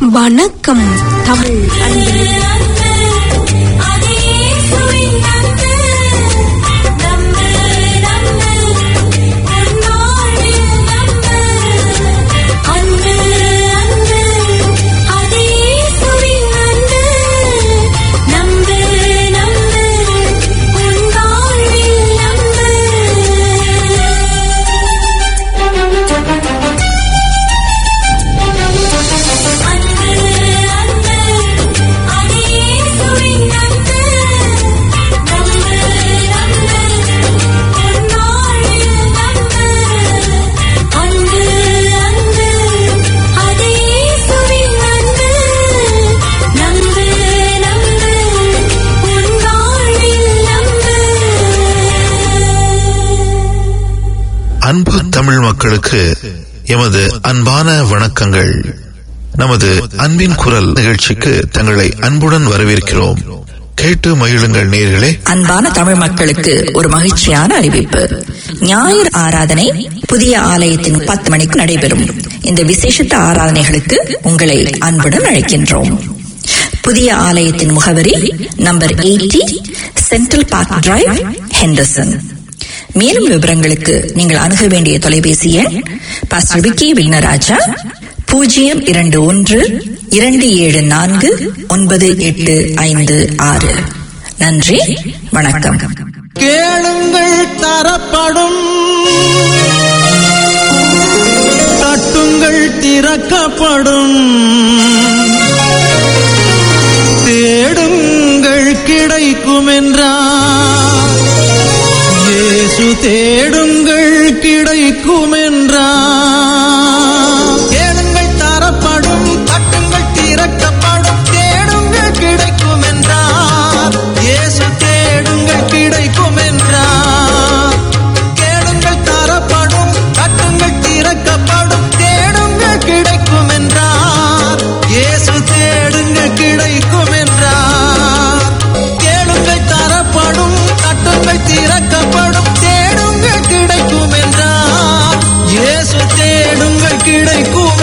வணக்கம் தமிழ் அன்பர்களே. அன்பு தமிழ் மக்களுக்கு எமது அன்பான வணக்கங்கள். நமது அன்பின் குரல் நிகழ்ச்சிக்கு தங்களை அன்புடன் வரவேற்கிறோம். கேட்டு மகிழுங்கள் நேயர்களே. அன்பான தமிழ் மக்களுக்கு ஒரு மகிழ்ச்சியான அறிவிப்பு. ஞாயிறு ஆராதனை புதிய ஆலயத்தின் 10 மணிக்கு நடைபெறும். இந்த விசேஷித்த ஆராதனைகளுக்கு உங்களை அன்புடன் அழைக்கின்றோம். புதிய ஆலயத்தின் முகவரி number 80 Central Park Drive, Henderson. மேலும் விவரங்களுக்கு நீங்கள் அணுக வேண்டிய தொலைபேசி எண் பாஸ்டர் விக்கி விக்னராஜா 02127498556. நன்றி, வணக்கம். கேளுங்கள் தரப்படும், தட்டுங்கள் திறக்கப்படும், தேடுங்கள் கிடைக்கும் என்றார். இயேசு தேடுங்கள் கிடைக்கும் என்றார். கேளுங்கள் தரப்படும், தட்டுங்கள் திறக்கப்படும், தேடுங்கள் கிடைக்கும் என்றார். இயேசு தேடுங்கள் கிடைக்கும் என்றார். கேளுங்கள் தரப்படும், தட்டுங்கள் திறக்கப்படும், தேடுங்கள் கிடைக்கும் என்றார். இயேசு தேடுங்கள் கிடைக்கும் என்றார். கேளுங்கள் தரப்படும், தட்டுங்கள் திறக்கப்படும், தேடுங்கள் கிடைக்கும் என்றார். இயேசு தேடுங்கள் கிடைக்கும்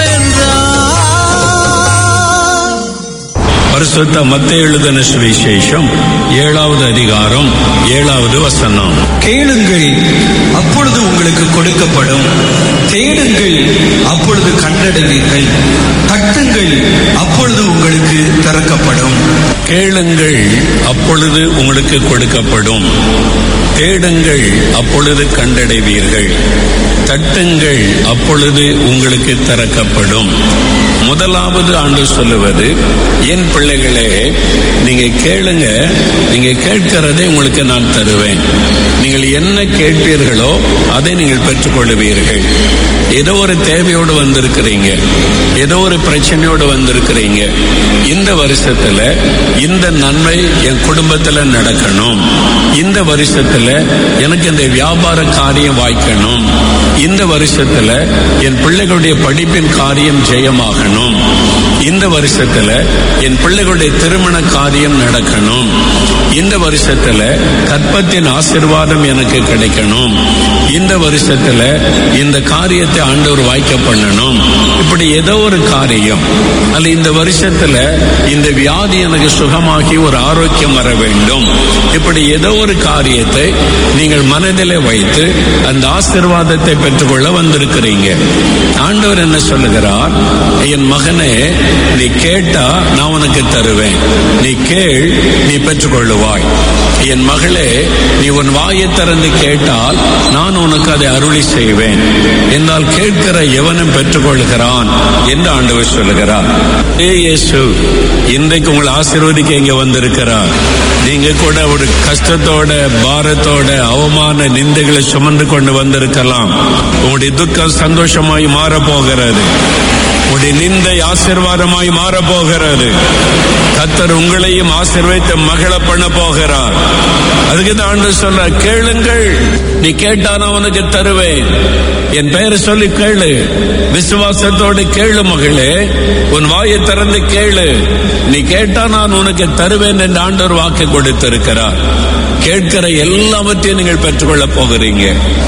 என்றார். பரிசுத்த மத்தேயு எழுதின சுவிசேஷம் 7வது அதிகாரம் 7வது வசனம். கேளுங்கள், அப்பொழுது உங்களுக்கு கொடுக்கப்படும். தேடுங்கள், அப்பொழுது கண்டடைவீர்கள். தட்டுங்கள், அப்பொழுது உங்களுக்கு திறக்கப்படும். கேளுங்கள், அப்பொழுது உங்களுக்கு கொடுக்கப்படும். தேடுங்கள், அப்பொழுது கண்டடைவீர்கள். தட்டுங்கள், அப்பொழுது உங்களுக்கு திறக்கப்படும். முதலாவது ஆண்டு சொல்லுவது, என் பிள்ளைகளே, நீங்க கேளுங்க, நீங்க கேட்கிறதை உங்களுக்கு நான் தருவேன். நீங்கள் என்ன கேட்பீர்களோ அதை நீங்கள் பெற்றுக்கொள்வீர்கள். ஏதோ ஒரு தேவையோடு வந்திருக்கிறீங்க, ஏதோ ஒரு பிரச்சனையோடு வந்திருக்கிறீங்க. இந்த வருஷத்துல இந்த நன்மை என் குடும்பத்துல நடக்கணும், இந்த வருஷத்துல எனக்கு இந்த வியாபார காரியம் வாய்க்கணும், இந்த வருஷத்துல என் பிள்ளைகளுடைய படிப்பின் காரியம் ஜெயமாகணும், இந்த வருஷத்துல என் பிள்ளைகளுடைய திருமண காரியம் நடக்கணும், இந்த வருஷத்துல கற்பத்தின் ஆசீர்வாதம் எனக்கு கிடைக்கணும், இந்த வருஷத்துல இந்த காரியத்தை ஆண்டவர் வாய்க்க பண்ணணும். இப்படி ஏதோ ஒரு காரியம் அல்ல, இந்த வருஷத்துல இந்த வியாதி எனக்கு சுகமாகி ஒரு ஆரோக்கியம் வர வேண்டும். இப்படி ஏதோ ஒரு காரியத்தை நீங்கள் மனதிலே வைத்து அந்த ஆசீர்வாதத்தை பெற்றுக்கொள்ள வந்திருக்கிறீங்க. ஆண்டவர் என்ன சொல்லுகிறார்? என் மகனே, நீ கேட்டா நான் உனக்கு தருவேன். நீ கேள், நீ பெற்றுக்கொள்ளுவாய். என் மகளே, நீ உன் வாயை திறந்து கேட்டால் நான் உனக்கு அதை அருளி செய்வேன். என்றால் கேட்கிற எவனும் பெற்றுக்கொள்கிறான் என்று ஆண்டவர் சொல்லுகிறார். இயேசு இன்றைக்கு உங்களை ஆசீர்வதிக்க இங்க வந்திருக்கிறார். நீங்க கூட ஒரு கஷ்டத்தோட, பாரத்தோட, அவமான நிந்தைகளை சுமந்து கொண்டு வந்திருக்கலாம். உங்களுடைய துக்கம் சந்தோஷமாய் மாற போகிறது. உங்களுடைய நிந்தை ஆசீர்வாதமாய் மாற போகிறது. கர்த்தர் உங்களையும் ஆசீர்வதித்து மகிழ பண்ண போகிறார். அதுக்கு தான் ஆண்டவர் சொல்ற, கேளுங்கள், நீ கேட்டா நான் உனக்கு தருவேன். என் பெயரை சொல்லி கேளு, விசுவாசத்தோடு கேளு மகளே, உன் வாயை திறந்து கேளு, நீ கேட்டா நான் உனக்கு தருவேன் என்று ஆண்டவர் வாக்கு கொடுத்திருக்கிறார். கேட்கிற எல்லாவற்றையும் நீங்கள் பெற்றுக்கொள்ள போகிறீங்க.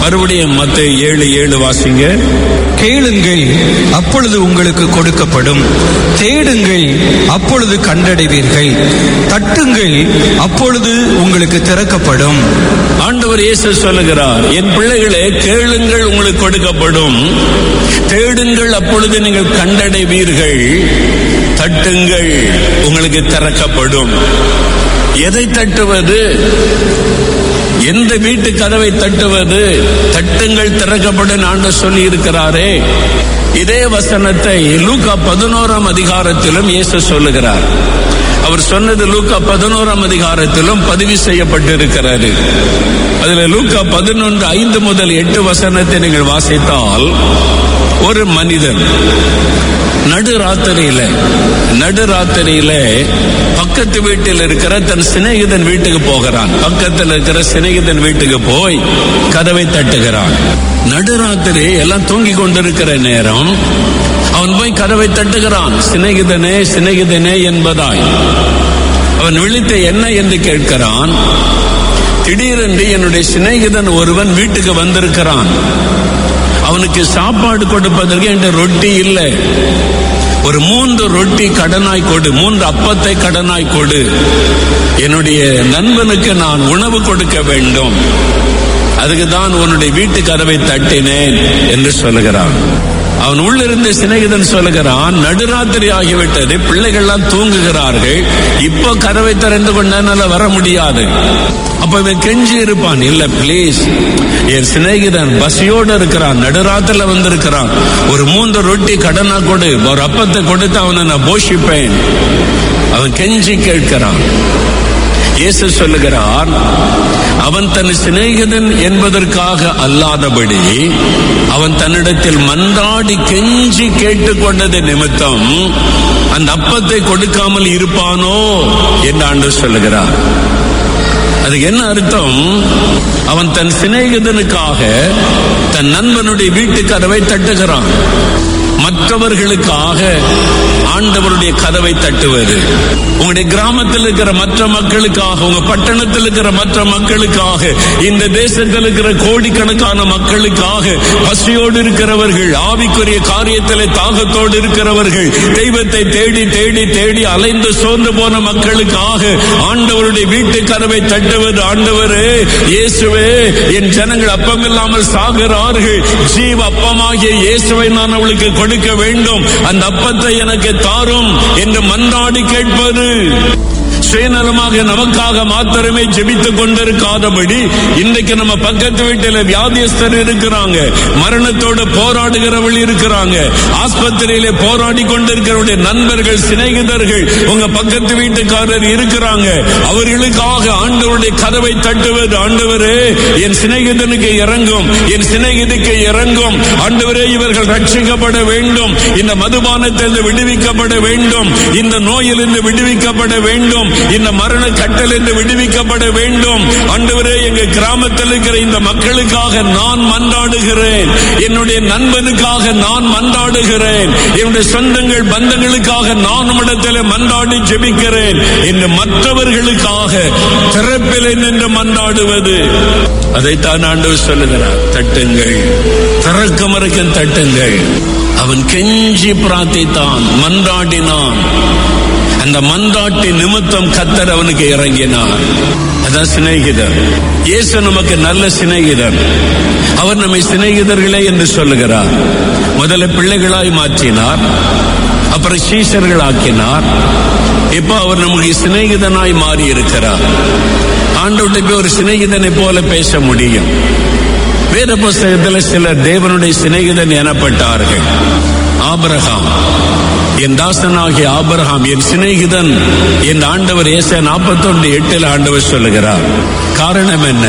மறுபடியும் மத்தேயு 7:7 வாசிங்க. கேளுங்கள், அப்பொழுது உங்களுக்கு கொடுக்கப்படும். தேடுங்கள், அப்பொழுது கண்டடைவீர்கள். தட்டுங்கள், அப்பொழுது உங்களுக்கு திறக்கப்படும். ஆண்டவர் இயேசு சொல்லுகிறார், என் பிள்ளைகளே, கேளுங்கள், உங்களுக்கு கொடுக்கப்படும். தேடுங்கள், அப்பொழுது நீங்கள் கண்டடைவீர்கள். தட்டுங்கள், உங்களுக்கு திறக்கப்படும். எதை தட்டுவது? எந்த வீட்டு கதவை தட்டுவது? தட்டுங்கள், திறக்கப்படும் ஆண்டவர் சொல்லி இருக்கிறாரே. இதே வசனத்தை லூக்கா 11ஆம் அதிகாரத்திலும் இயேசு சொல்லுகிறார். அவர் சொன்னது லூக்கா 11ஆம் அதிகாரத்திலும் பதிவு செய்யப்பட்டிருக்கிறது. அதுல லூக்கா 11:5 முதல் 8 வசனத்தை நீங்கள் வாசித்தால், ஒரு மனிதன் நடுராத்திரியில பக்கத்து வீட்டில் இருக்கிற தன் சிநேகிதன் வீட்டுக்கு போகிறான். பக்கத்தில் இருக்கிற சிநேகிதன் வீட்டுக்கு போய் கதவை தட்டுகிறான். நடுராத்திரி எல்லாம் தூங்கி கொண்டிருக்கிற நேரம் அவன் போய் கதவை தட்டுகிறான். சிநேகிதனே, சிநேகிதனே என்பதாய். அவன் விழித்து என்ன என்று கேட்கிறான். திடீரென்று என்னுடைய சிநேகிதன் ஒருவன் வீட்டுக்கு வந்திருக்கிறான். அவனுக்கு சாப்பாடு கொடுப்பதற்கு என்ற ரொட்டி இல்லை. ஒரு 3 ரொட்டி கடனாய் கொடு, 3 அப்பத்தை கடனாய் கொடு. என்னுடைய நண்பனுக்கு நான் உணவு கொடுக்க வேண்டும். அதுக்கு தான் உன்னுடைய வீட்டு கதவை தட்டினேன் என்று சொல்லுகிறான். அவன் உள்ளிருந்து சிநேகிதன் சொல்லுகிறான், நடுராத்திரி ஆகிவிட்டது, பிள்ளைகள்லாம் தூங்குகிறார்கள், இப்போ கதவை திறந்து கொண்டால வர முடியாது. அப்ப இவன் கெஞ்சி இருப்பான், இல்ல பிளீஸ், என் சிநேகிதன் பசியோடு இருக்கிறான், நடுராத்திரில வந்திருக்கிறான், ஒரு 3 ரொட்டி கடனா கொடு, ஒரு அப்பத்தை கொடுத்து அவனை நான் போஷிப்பேன். அவன் கெஞ்சி கேட்கிறான். இயேசு சொல்லுகிறார், அவன் தன் சிநேகிதன் என்பதற்காக அல்லாதபடி அவன் தன்னிடத்தில் மன்றாடி கெஞ்சி கேட்டுக்கொண்டது நிமித்தம் அந்த அப்பத்தை கொடுக்காமல் இருப்பானோ என்று ஆண்டவர் சொல்லுகிறார். அதுக்கு என்ன அர்த்தம்? அவன் தன் சிநேகிதனுக்காக தன் நண்பனுடைய வீட்டு கதவை தட்டுகிறான். மற்றவர்களுக்காக ஆண்டவருடைய கதவை தட்டுவது. உங்களுடைய கிராமத்தில் இருக்கிற மற்ற மக்களுக்காக, உங்க பட்டணத்தில் இருக்கிற மற்ற மக்களுக்காக, இந்த தேசத்தில் இருக்கிற கோடிக்கணக்கான மக்களுக்காக, பசியோடு இருக்கிறவர்கள், ஆவிக்குரிய காரியத்திலே தாகத்தோடு இருக்கிறவர்கள், தெய்வத்தை தேடி தேடி தேடி அலைந்து சோர்ந்து போன மக்களுக்காக ஆண்டவருடைய வீட்டு கதவை தட்டுவது. ஆண்டவரே, இயேசுவே, என் ஜனங்கள் அப்பமில்லாமல் சாகிறார்கள், ஜீவ அப்பமாகிய இயேசுவை நான் அவளுக்கு கொடுக்க வேண்டும், அந்த அப்பத்தை எனக்கு தாரும் என்று மன்றாடி கேட்பது. சுயநலமாக நமக்காக மாத்திரமே ஜெபித்துக் கொண்டிருக்காதபடி, இன்றைக்கு நம்ம பக்கத்து வீட்டில் வியாதியஸ்தர் இருக்கிறாங்க, மரணத்தோடு போராடுகிறவள் இருக்கிறாங்க, ஆஸ்பத்திரியிலே போராடி கொண்டிருக்கிறவருடைய நண்பர்கள், சிநேகிதர்கள், உங்க பக்கத்து வீட்டுக்காரர் இருக்கிறாங்க. அவர்களுக்காக ஆண்டவருடைய கதவை தட்டுவது. ஆண்டவரே, என் சிநேகிதனுக்கு இறங்கும், என் சிநேகிதிக்கு இறங்கும். ஆண்டவரே, இவர்கள் ரட்சிக்கப்பட வேண்டும், இந்த மதுபானத்திலிருந்து விடுவிக்கப்பட வேண்டும், இந்த நோயிலிருந்து விடுவிக்கப்பட வேண்டும், இந்த மரண கட்டலிருந்து விடுவிக்கப்பட வேண்டும். ஆண்டவரே, எங்க கிராமத்தில் இருக்கிற இந்த மக்களுக்காக நான் மன்றாடுகிறேன், என்னுடைய நண்பனுக்காக நான் மன்றாடுகிறேன், என்னுடைய சொந்தங்கள் பந்தங்களுக்காக நான் உம்மிடத்தில் மன்றாடி ஜெபிக்கிறேன் என்று மற்றவர்களுக்காக திறப்பிலே நின்று மன்றாடுவது. அதைத்தான் ஆண்டவர் சொல்லுகிறார், தட்டுங்கள், திறக்கும் வரைக்கும் தட்டுங்கள். அவன் கெஞ்சி பிரார்த்தித்தான், மன்றாடினான். அந்த மன்றாட்டி நிமித்தம் கர்த்தர் அவனுக்கு இறங்கினார். அதான் சிநேகிதர். இயேசு நமக்கு நல்ல சிநேகிதர். அவர் நம்மை சிநேகிதர்களே என்று சொல்லுகிறார். முதல்ல பிள்ளைகளாய் மாற்றினார், அப்புறம் சீஷர்கள் ஆக்கினார், இப்ப அவர் நமக்கு சிநேகிதனாய் மாறி இருக்கிறார். ஆண்டவர்கிட்ட ஒரு சிநேகிதனை போல பேச முடியும். வேத புஸ்தகத்தில் சிலர் தேவனுடைய சிநேகிதன் எனப்பட்டார்கள். ஆபிரகாம், என் தாசனாகிய ஆபிரகாம் என் சிநேகிதன் என் ஆண்டவர் ஏசாயா 41:8 ஆண்டவர் சொல்லுகிறார். காரணம் என்ன?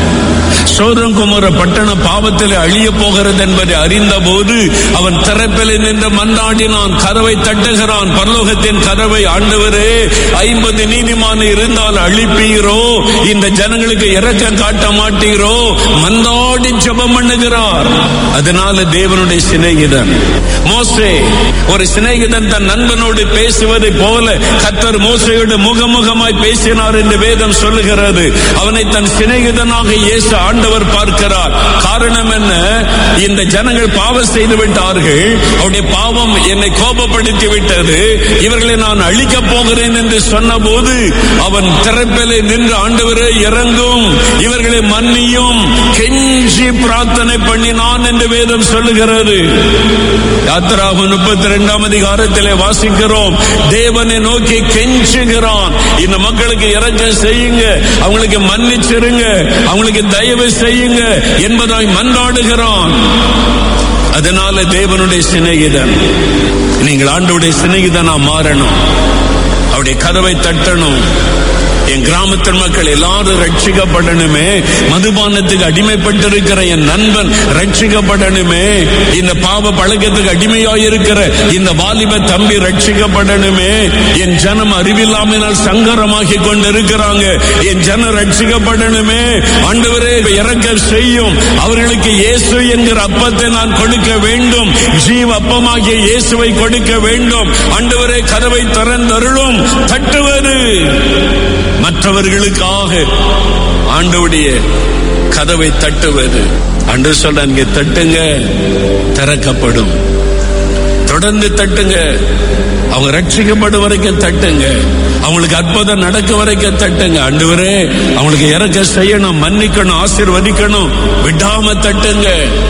சோதம் குமர பட்டண பாவத்தில் அழிய போகிறது என்பதை அறிந்த போது அவன் திறப்பில் நின்று மன்றாடினான், கதவை தட்டுகிறான், பரலோகத்தின் கதவை. ஆண்டவரே, 50 நீதிமான இருந்தால் அழிப்பீரோ, இந்த ஜனங்களுக்கு இரக்கம் காட்ட மாட்டீரோ, மன்றாடி ஜெபம் பண்ணுகிறார். அதனால தேவனுடைய சிநேகிதன் மோசே ஒரு சிநேகிதன் சிநேகிதன் தன் நண்பனோடு பேசுவதை போல கர்த்தர் மோசேயோடு முகமுகமாய் பேசினார் என்று வேதம் சொல்லுகிறது. அவனை தன் சிநேகிதனாக இயேசு ஆண்டவர் பார்க்கிறார். காரணம் என்ன? இந்த ஜனங்கள் பாவம் செய்து விட்டார்கள். அவருடைய பாவம் என்னை கோபப்படுத்தி விட்டது. இவர்களை நான் அழிக்கப் போகிறேன் என்று சொன்ன போது அவன் திறப்பிலே நின்று ஆண்டவரே இறங்கும், இவர்களை மன்னியும் கெஞ்சி பிரார்த்தனை பண்ணினான் என்று வேதம் சொல்லுகிறது. யாத்திராகமம் 32 அதிகாரத்திலே வாசிக்கிறோம். தேவனை நோக்கி கெஞ்சுகிறான், இந்த மக்களுக்கு இரக்கம் செய்யுங்க, அவங்களுக்கு மன்னிச்சிருங்க, அவங்களுக்கு தயவு செய்யுங்க என்பதாய் மன்றாடுகிறான். அதனால தேவனுடைய சிநேகிதன், நீங்கள் ஆண்டவருடைய சிநேகிதனா மாறணும். அவருடைய கதவை தட்டணும். என் கிராமத்தின் மக்கள் எல்லாரும் ரட்சிக்கப்படணுமே. மதுபானத்துக்கு அடிமைப்பட்டிருக்கிற என் நண்பன் ரட்சிக்கப்படணுமே. இந்த பாவ பழக்கத்துக்கு அடிமையாயிருக்கிற இந்த வாலிப தம்பி ரட்சிக்கப்படணுமே. என் ஜனம் அறிவில்லாமல் சங்கரமாகி கொண்டிருக்கிறாங்க. என் ஜனம் ரட்சிக்கப்படணுமே. ஆண்டவரே இரக்கம் செய்யும். அவர்களுக்கு இயேசு என்கிற அப்பத்தை நான் கொடுக்க வேண்டும். ஜீவ அப்பமாகிய இயேசுவை கொடுக்க வேண்டும். ஆண்டவரே கதவை திறந்தருளும். தட்டுவது மற்றவர்களுக்காக ஆண்டவருடைய கதவை தட்டுவது. அன்று சொல்ற இங்கே தட்டுங்க, திறக்கப்படும். தொடர்ந்து தட்டுங்க. அவங்க ரட்சிக்கப்படும் வரைக்கும் தட்டுங்க. அவங்களுக்கு அற்புதம் நடக்க வரைக்கும் தட்டுங்க. ஆண்டவரே அவங்களுக்கு இறக்க செய்யணும், மன்னிக்கணும், ஆசீர்வதிக்கணும். விடாம தட்டுங்க.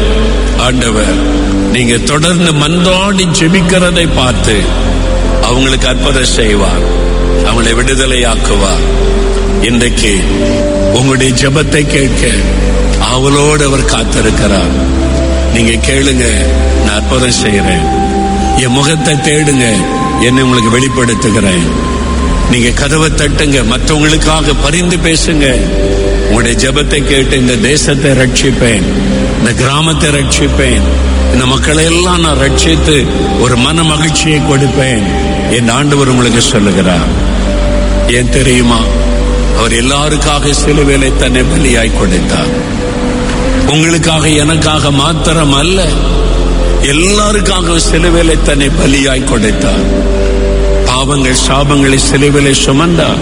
ஆண்டவர் நீங்க தொடர்ந்து மன்றாடி ஜெபிக்கிறதை பார்த்து அவங்களுக்கு அற்புதம் செய்வார், அவங்களை விடுதலையாக்குவார். இன்றைக்கு உங்களுடைய ஜெபத்தை கேட்க அவளோடு அவர் காத்திருக்கிறார். நீங்க கேளுங்க, நான் அற்புதம் செய்யறேன். என் முகத்தை தேடுங்க, என்னை உங்களுக்கு வெளிப்படுத்துகிறேன். நீங்க கதவை தட்டுங்க, மற்றவங்களுக்காக பரிந்து பேசுங்க. உங்களுடைய ஜெபத்தை கேட்டு இந்த தேசத்தை ரட்சிப்பேன், இந்த கிராமத்தை ரட்சிப்பேன், இந்த மக்களை எல்லாம் நான் ரட்சித்து ஒரு மன மகிழ்ச்சியை கொடுப்பேன் என் ஆண்டவர் உங்களுக்கு சொல்லுகிறார். ஏன் தெரியுமா? அவர் எல்லாருக்காக சிலுவையிலே தன்னை பலியாய் கொடுத்தார். உங்களுக்காக எனக்காக மாத்திரம் அல்ல, எல்லாருக்காக சிலுவையிலே தன்னை பலியாய் கொடுத்தார். பாவங்கள் சாபங்களை சிலுவையிலே சுமந்தார்.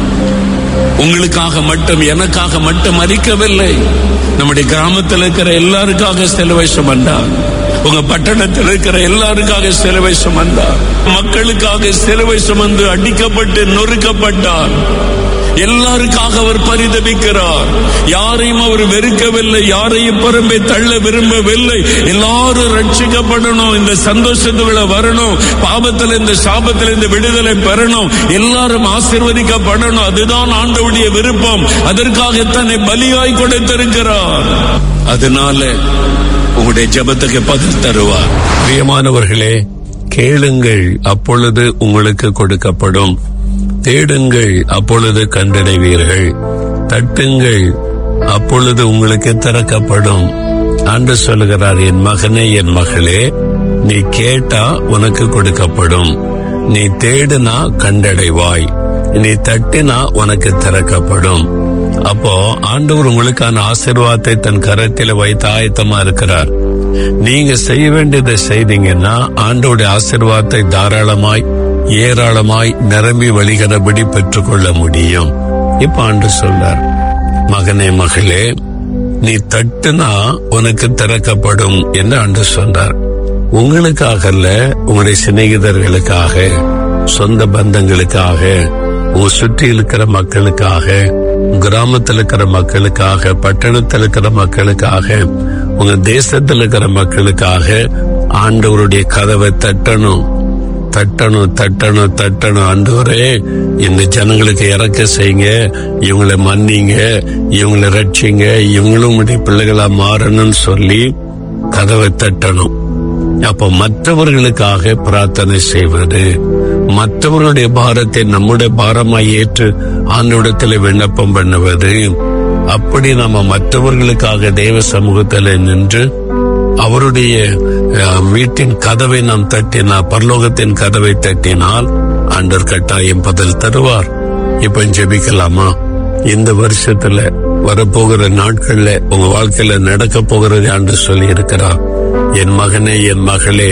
உங்களுக்காக மட்டும் எனக்காக மட்டும் மரிக்கவில்லை. நம்முடைய கிராமத்தில் இருக்கிற எல்லாருக்காக சிலுவை சுமந்தார். உங்க பட்டணத்தில் இருக்கிற எல்லாருக்காக சிலுவை சுமந்தார். மக்களுக்காக சிலுவை சுமந்து அடிக்கப்பட்டு நொறுக்கப்பட்டார். எல்லாருக்காக அவர் பரிதபிக்கிறார். யாரையும் அவர் வெறுக்கவில்லை, யாரையும் புறம்பே தள்ள விரும்பவில்லை. எல்லாரும் ரட்சிக்கப்படணும், இந்த சந்தோஷத்துக்குள்ள வரணும், பாவத்தில் இந்த சாபத்தில் இந்த விடுதலை பெறணும், எல்லாரும் ஆசீர்வதிக்கப்படணும். அதுதான் ஆண்டவருடைய விருப்பம். அதற்காக தன்னை பலியாய் கொடுத்திருக்கிறார். அதனால உங்களுடைய ஜெபத்துக்கு பதில் தருவார். பிரியமானவர்களே, கேளுங்கள், அப்பொழுது உங்களுக்கு கொடுக்கப்படும். தேடுங்கள், அப்பொழுது கண்டடைவீர்கள். தட்டுங்கள், அப்பொழுது உங்களுக்கு திறக்கப்படும். ஆண்டு சொல்லுகிறார், என் மகனே, என் மகளே, நீ கேட்டா உனக்கு கொடுக்கப்படும். நீ தேடுனா கண்டடைவாய். நீ தட்டினா உனக்கு திறக்கப்படும். அப்போ ஆண்டவர் உங்களுக்கான ஆசீர்வாதத்தை தன் கரத்தில் வைத்து ஆயத்தமா இருக்கிறார். நீங்க செய்ய வேண்டியதை செய்தீங்கன்னா ஆண்டவருடைய ஆசீர்வாதத்தை தாராளமாய் ஏராளமாய் நிரம்பி வழிகிறபடி பெற்றுக்கொள்ள முடியும். இப்ப ஆண்டு சொல்றார், மகனே, மகளே, நீ தட்டுனா உனக்கு திறக்கப்படும் என்று ஆண்டு சொன்னார். உங்களுக்காக அல்ல, உங்களுடைய சிநேகிதர்களுக்காக, சொந்த பந்தங்களுக்காக, உங்க சுற்றி இருக்கிற மக்களுக்காக, கிராமத்தில் இருக்கிற மக்களுக்காக, பட்டணத்தில் இருக்கிற மக்களுக்காக, உங்க தேசத்தில் இருக்கிற மக்களுக்காக ஆண்டவருடைய கதவை தட்டணும், தட்டணும், தட்டணும், தட்டணும். ஆண்டவரே, இந்த ஜனங்களுக்கு இறக்க செய்யுங்க, இவங்களை மன்னிங்க, இவங்களை ரட்சிங்க, இவங்களும் உடைய பிள்ளைகளா மாறணும்னு சொல்லி கதவை தட்டணும். அப்ப மற்றவர்களுக்காக பிரார்த்தனை செய்வது, மற்றவர்களுடைய பாரத்தை நம்முடைய பாரமாய் ஏற்று ஆண்டவரிடத்தில் விண்ணப்பம் பண்ணுவது, அப்படி நம்ம மற்றவர்களுக்காக தேவ சமூகத்தில் நின்று அவருடைய வீட்டின் கதவை நாம் தட்டினால், பரலோகத்தின் கதவை தட்டினால் ஆண்டவர் கட்டாயம் பதில் தருவார். இப்ப ஜெபிக்கலாமா? இந்த வருஷத்துல வரப்போகிற நாட்கள்ல உங்க வாழ்க்கையில நடக்க போகிறது என்று சொல்லி இருக்கிறார். என் மகனே, என் மகளே,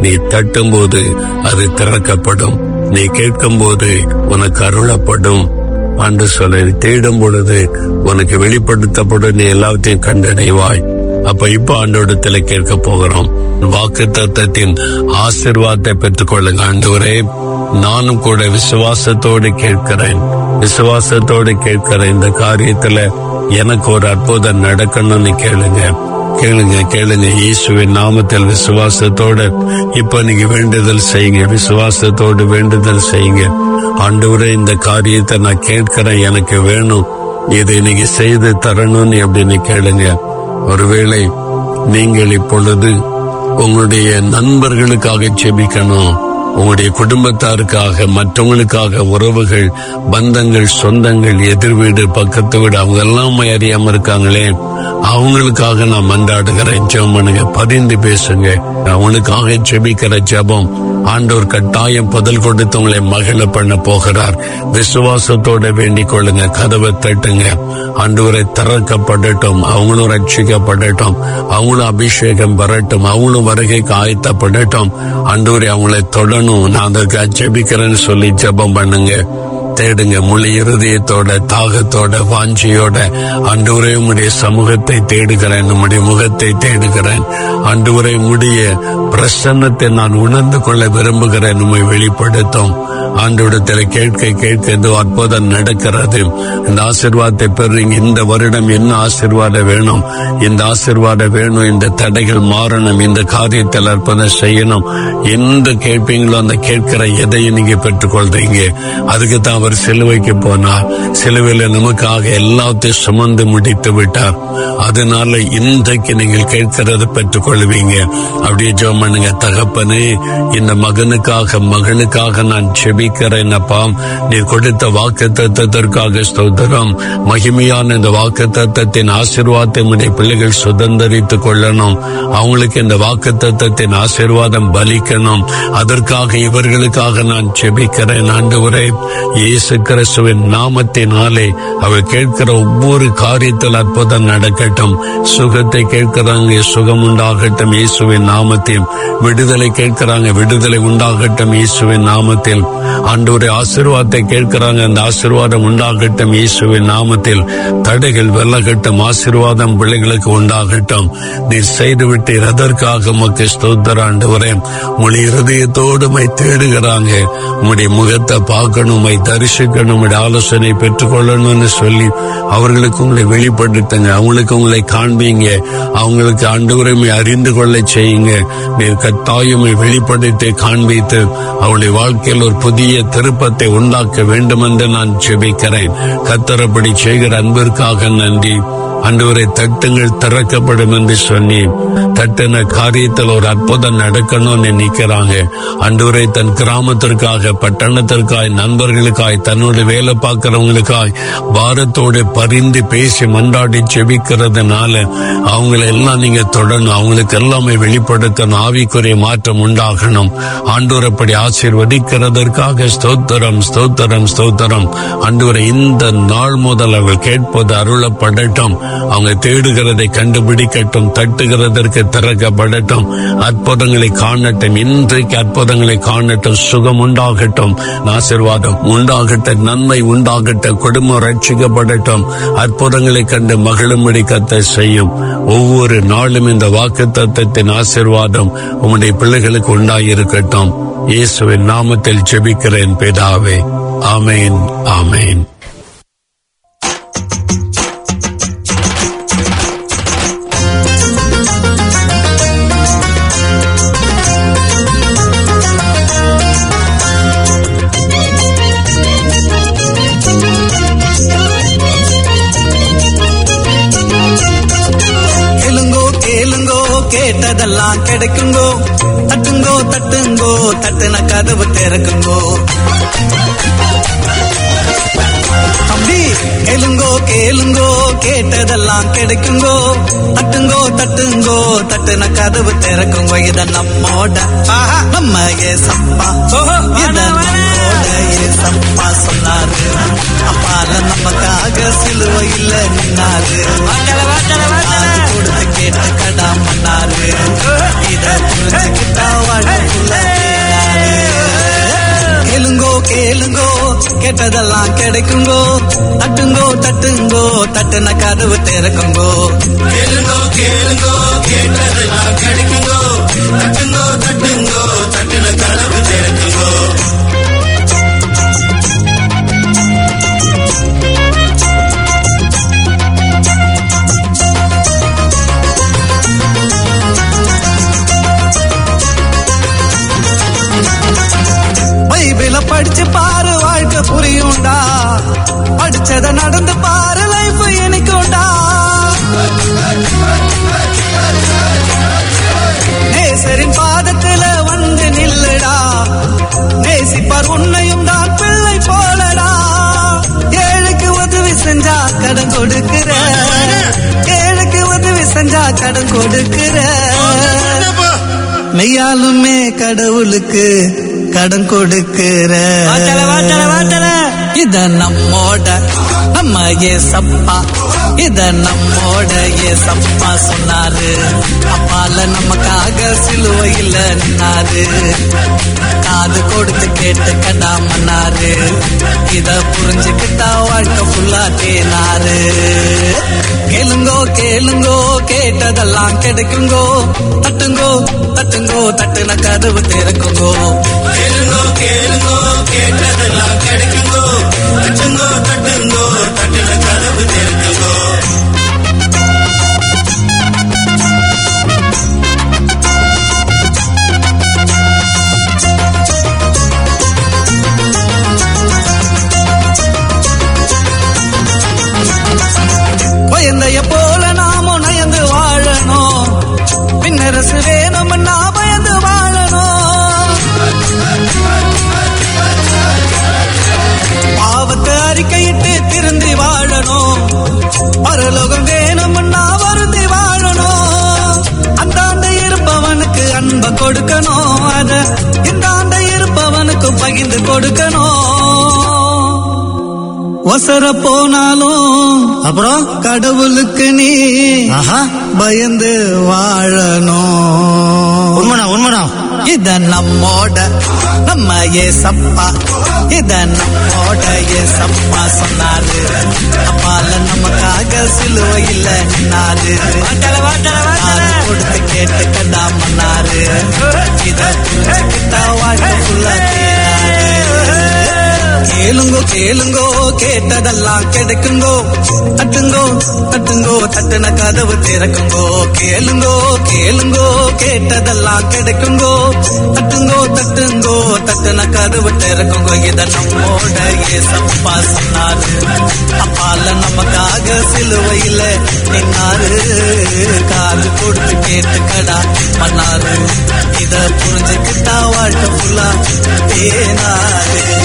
நீ தட்டும் போது அது திறக்கப்படும், நீ கேட்கும் போது உனக்கு அருளப்படும். ஆண்டு சொல்ல தேடும் பொழுது உனக்கு வெளிப்படுத்தப்படும், நீ எல்லாத்தையும் கண்டடைவாய். இப்ப ஆண்டோடத்துல கேட்க போகிறோம். வாக்கு தத்தத்தின் ஆசீர்வாதத்தை பெற்றுக் கொள்ளுங்க. ஆண்டவரே, நானும் கூட விசுவாசத்தோடு கேட்கிறேன், விசுவாசத்தோடு கேட்கிறேன். இந்த காரியத்துல எனக்கு ஒரு அற்புதம் நடக்கணும்னு கேளுங்க, கேளுங்க, கேளுங்க. இயேசுவின் நாமத்தில் விசுவாசத்தோடு இப்ப நீங்க வேண்டுதல் செய்யுங்க, விசுவாசத்தோடு வேண்டுதல் செய்யுங்க. ஆண்டவரே, இந்த காரியத்தை நான் கேட்கிறேன், எனக்கு வேணும், இதை நீங்க செய்து தரணும்னு அப்படின்னு கேளுங்க. ஒருவேளை நீங்கள் இப்பொழுது உங்களுடைய நண்பர்களுக்காக ஜெபிக்கணும், உங்களுடைய குடும்பத்தாருக்காக, மற்றவங்களுக்காக, உறவுகள், பந்தங்கள், சொந்தங்கள், எதிர் வீடு, பக்கத்து வீடு, அவங்க எல்லாம் அறியாம இருக்காங்களே, அவங்களுக்காக நான் மன்றாடுகிறேன். ஜெபம் பண்ணுங்க, பதிந்து பேசுங்க. அவங்களுக்காக ஜெபிக்கிற ஜெபம் ஆண்டவர் கட்டாயம் பதில் கொடுத்து உங்களை மகிழ பண்ண போகிறார். விசுவாசத்தோட வேண்டிக் கொள்ளுங்க, கதவை தட்டுங்க. ஆண்டவரை திறக்கப்படட்டும், அவங்களும் ரட்சிக்கப்படட்டும், அவங்களும் அபிஷேகம் பெறட்டும், அவங்களும் வருகைக்கு ஆயத்தப்படட்டும். ஆண்டவரை அவங்களை தொடணும், நான் அதற்கு ஜெபிக்கிறேன்னு சொல்லி ஜெபம் பண்ணுங்க. தேடுங்க, முழு இருதயத்தோட, தாகத்தோட, வாஞ்சியோட. ஆண்டவரே, உம்முடைய சமூகத்தை தேடுகிறேன், உம்முடைய முகத்தை தேடுகிறேன். ஆண்டவரே, உம்முடைய பிரசன்னத்தை நான் உணர்ந்து கொள்ள விரும்புகிறேன், உம்மை வெளிப்படுத்தும். ஆண்டவரிடத்தில் கேட்க கேட்க இந்த அற்புதம் நடக்கிறது. இந்த ஆசீர்வாதத்தை பெறுறீங்க. இந்த வருடம் என்ன ஆசீர்வாதம் வேணும், இந்த ஆசீர்வாதம் வேணும், இந்த தடைகள் மாறணும், இந்த காரியத்தில் அற்புதம் செய்யணும். எந்த கேட்பீங்களோ அந்த கேட்கிற எதையும் நீங்க பெற்றுக் கொள்றீங்க. அதுக்கு தான் அவர் சிலுவைக்கு போனார். சிலுவையில் நமக்காக எல்லாத்தையும் சுமந்து முடித்து விட்டார். அதனால இன்றைக்கு நீங்கள் கேட்கிறத பெற்றுக் கொள்வீங்க. அப்படியே ஜெபம் பண்ணுங்க. தகப்பனே, இந்த மகனுக்காக, மகளுக்காக நான் ஜெபிக்கிறேன் அப்பா. நீர் கொடுத்த வாக்கு தத்தத்திற்காக ஸ்தோத்திரம். மகிமையான இந்த வாக்கு தத்தத்தின் ஆசீர்வாதத்தை உடைய பிள்ளைகள் சுதந்திரித்துக் கொள்ளணும். அவங்களுக்கு இந்த வாக்கு தத்தத்தின் ஆசீர்வாதம் பலிக்கணும். அதற்காக இவர்களுக்காக நான் ஜெபிக்கிறேன். ஆண்டவரே, இயேசு கிறிஸ்துவின் நாமத்தினாலே அவர் கேட்கிற ஒவ்வொரு காரியத்தில் அற்புதம் நடக்கட்டும். சுகத்தை கேட்கிறாங்க, சுகம் உண்டாகட்டும் இயேசுவின் நாமத்தில். விடுதலை கேட்கிறாங்க, விடுதலை உண்டாகட்டும் இயேசுவின் நாமத்தில். ஆண்டவரே, ஆசீர்வாதத்தை கேட்கிறாங்க, அந்த ஆசீர்வாதம் உண்டாகட்டும் இயேசுவின் நாமத்தில். தடைகள் விலகட்டும், ஆசீர்வாதம் பிள்ளைகளுக்கு உண்டாகட்டும். நீர் செய்து விட்டீர், அதற்காக உமக்கு ஸ்தோத்திரம். ஆண்டவரே, உங்களுடைய இருதயத்தோடு உம்மை தேடுகிறாங்க, உம்முடைய முகத்தை பார்க்கணும், உம்மை தரிசிக்கணும், உம்முடைய ஆலோசனை பெற்றுக் கொள்ளணும்னு சொல்லி அவர்களுக்கு உங்களை வெளிப்படுத்துங்க, அவங்களுக்கு உங்களை காண்பீங்க, அவங்களுக்கு ஆண்டவரை அறிந்து கொள்ள செய்யுங்க. நீர் கட்டாயமை வெளிப்படுத்தி காண்பித்து அவளுடைய வாழ்க்கையில் ஒரு புதிய திருப்பத்தை உண்டாக்க வேண்டும் என்று நான் ஜெபிக்கிறேன். கர்த்தரப்படி செய்கிற அன்பிற்காக நன்றி. ஆண்டவரை, தட்டுங்கள் திறக்கப்படும் என்று சொன்னி தட்டின காரியத்தில் ஒரு அற்புதம் நடக்கணும்னு நினைக்கிறாங்க. ஆண்டவரை, தன் கிராமத்திற்காக, பட்டணத்திற்காய், நண்பர்களுக்காய், தன்னோட வேலை பார்க்கிறவங்களுக்காய் பாரத்தோடு பரிந்து பேசி மன்றாடி ஜெபிக்கிறதுனால அவங்களை எல்லாம் நீங்க தொடரணும், அவங்களுக்கு எல்லாமே வெளிப்படுத்தணும், ஆவிக்குரிய மாற்றம் உண்டாகணும். ஆண்டவரப்படி ஆசீர்வதிக்கிறதற்காக ஸ்தோத்திரம், ஸ்தோத்திரம், ஸ்தோத்திரம். ஆண்டவரை, இந்த நாள் முதல் அவர்கள் கேட்பது அருளப்படட்டும், அவங்க தேடுகிறதை கண்டுபிடிக்கட்டும், தட்டுகிறதற்கு திறக்கப்படட்டும், அற்புதங்களை காணட்டும், இன்றைக்கு அற்புதங்களை காணட்டும், சுகம் உண்டாகட்டும், ஆசீர்வாதம் உண்டாகட்டும், நன்மை உண்டாகட்டும், குடும்பம் ரட்சிக்கப்படட்டும், அற்புதங்களை கண்டு மகிழும்படி கர்த்தர் செய்யும். ஒவ்வொரு நாளும் இந்த வாக்குத்தத்தத்தின் ஆசீர்வாதம் உம்முடைய பிள்ளைகளுக்கு உண்டாயிருக்கட்டும். இயேசுவின் நாமத்தில் ஜெபிக்கிறேன் பிதாவே. ஆமேன், ஆமேன். கேட்டதெல்லாம் கிடைக்குங்கோ, தட்டுங்கோ தட்டுங்கோ, தட்டுன கதவு திறக்குங்கோ. தம்பி, கேளுங்கோ கேளுங்கோ, கேட்டதெல்லாம் கிடைக்குங்கோ, தட்டுங்கோ தட்டுங்கோ, தட்டுன கதவு திறக்குங்கோ. இத நம்மோட நம்ம ஏசப்பா, இத நம்மோட ஏசப்பா சொன்னாரு. அப்பால நமக்காக சிலுவையில் நின்னாரு. கொடுத்து கேட்டுக்கடா மன்னாரு. இத புரிஞ்சுக்கிட்டா வாழ்க்கைக்குள்ள கேளுங்கோ கேளுங்கோ கேட்டதெல்லாம் கிடைக்குங்கோ. தட்டுங்கோ தட்டுங்கோ தட்டுன கதவு திறக்குங்கோ. கேளுங்கோ கேளுங்கோ கேட்டதெல்லாம் கிடைக்குங்கோ. தட்டுங்கோ தட்டுங்கோ தட்டுன கதவு திறக்குங்கோ. பைபிள படிச்சு பாரு வாழ்க்கை புரியும்டா. படிச்சத நடந்து பாரு லைஃப் எனக்குண்டா. நேசரின் பாதத்துல வந்து நில்லுடா. நேசிப்பார் உன்னையும் தான் பிள்ளை போலடா. ஏழுக்கு உதவி செஞ்சா கடன் கொடுக்கிற. ஏழுக்கு உதவி செஞ்சா கடன் கொடுக்கிற. மெய்யாலுமே கடவுளுக்கு கடன் கொடுக்கிற. இத நம்மோட நம்ம ஏசப்பா. இத நம்மோட ஏசப்பா சொன்னாரு. அப்பால நமக்காக சிலுவையில் நின்னாரு. காது கொடுத்து கேட்டுக்கடா மன்னாரு. இத புரிஞ்சுக்கிட்டா வாழ்க்கை ஃபுல்லா தேனாரு. கேளுங்கோ கேளுங்கோ கேட்டதெல்லாம் கிடைக்குங்கோ. தட்டுங்கோ தட்டுங்கோ தட்டுன கதவு திறக்குங்கோ. கேளுங்கோ கேளுங்கோ கேட்டதெல்லாம் கிடைக்குங்கோ. தட்டுங்கோ தட்டுங்கோ தட்டுன கதவு திறக்குங்கோ. பயந்தைய போல நாம நயந்து வாழணும். பின்னரசு வேணும்னா பயந்து வாழணும். பாவத்தை அறிக்கையிட்டு திருந்தி வாழணும். பரலோகம் வேணும்னா வருந்தி வாழணும். அந்தாண்ட இருப்பவனுக்கு அன்பை கொடுக்கணும். அத இந்தாண்ட இருப்பவனுக்கு பகிர்ந்து கொடுக்கணும். வசர போனாலும் அப்புறம் கடவுளுக்கு நீ பயந்து வாழணும். உண்மைடா உண்மைடா. இத நம்மோட நம்ம ஏசப்பா. இத நம்மோட ஏசப்பா சொன்னாரு. அப்பால நமக்காக சிலுவையில் நின்னாரு. கொடுத்து கேட்டுக்கடா மன்னாரு. இத புரிஞ்சுக்கிட்டா வாழ்க்கைக்குள்ள கேளுங்கோ கேளுங்கோ கேட்டதெல்லாம் கிடைக்குங்கோ. தட்டுங்கோ தட்டுங்கோ தட்டுன கதவு திறக்குங்கோ. கேளுங்கோ கேளுங்கோ கேட்டதெல்லாம் கிடைக்குங்கோ. தட்டுங்கோ தட்டுங்கோ தட்டுன கதவு திறக்குங்கோ. இத நம்மோட ஏசப்பா சொன்னாரு. அப்பால நமக்காக சிலுவையில் நின்னாரு. காது கொடுத்து கேட்டுக்கடா மன்னாரு. இத புரிஞ்சுக்கிட்டா வாழ்க்கை ஃபுல்லா தேனாரு.